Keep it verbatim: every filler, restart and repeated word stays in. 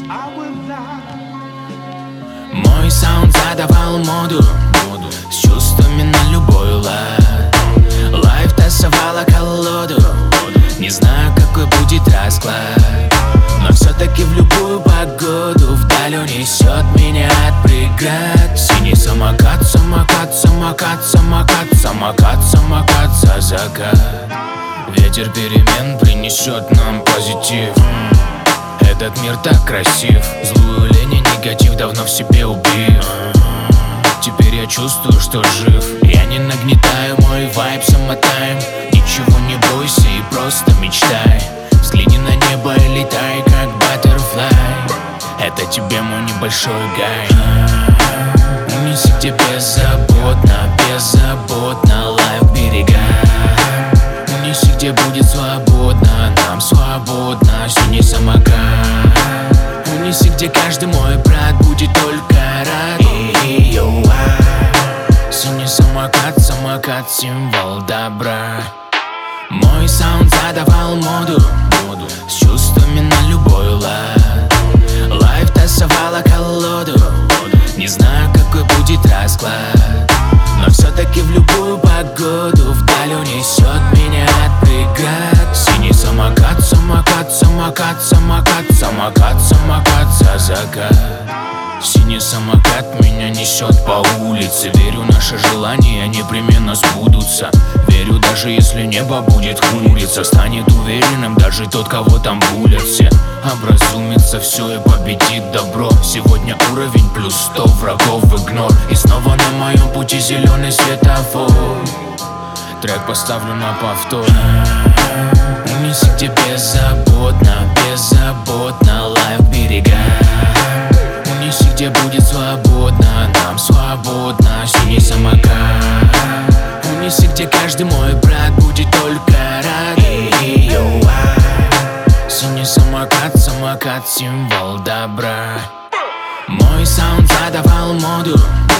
Мой саунд задавал моду, с чувствами на любой лад. Лайф тасовала колоду, не знаю, какой будет расклад, но все-таки в любую погоду вдаль унесет меня от преград. Синий самокат, самокат, самокат, самокат, самокат, самокат за закат. Ветер перемен принесет нам позитив. Этот мир так красив, злую лень и негатив давно в себе убил. Теперь я чувствую, что жив. Я не нагнетаю, мой вайб самотайм. Ничего не бойся и просто мечтай. Взгляни на небо и летай, как баттерфлай. Это тебе мой небольшой гайд. Унеси где беззаботно, беззаботно лайф к берегам. Унеси где будет свободно, нам свободно, синий самокат. Унеси где каждый мой брат будет только рад. Синий самокат, самокат, символ добра. Мой саунд задавал моду, с чувствами на любой лад. Лайф тасовала колоду, не знаю, какой будет расклад, но все-таки в любую погоду вдаль унесет меня от преград. Синий самокат, самокат, самокат, самокат, самокат, самокат за закат. Синий самокат меня несет по улице. Верю, наши желания непременно сбудутся. Верю, даже если небо будет хмуриться, станет уверенным даже тот, кого там булят все. Образумится все и победит добро. Сегодня уровень плюс сто, врагов в игнор. И снова на моем пути зеленый светофор. Трек поставлю на повтор. Унеси где беззаботно, беззаботно лайф к берегам. Унеси где будет свободно, нам свободно, синий самокат. Унеси где каждый мой брат будет только рад. Синий самокат, самокат, символ добра. Мой саунд задавал моду,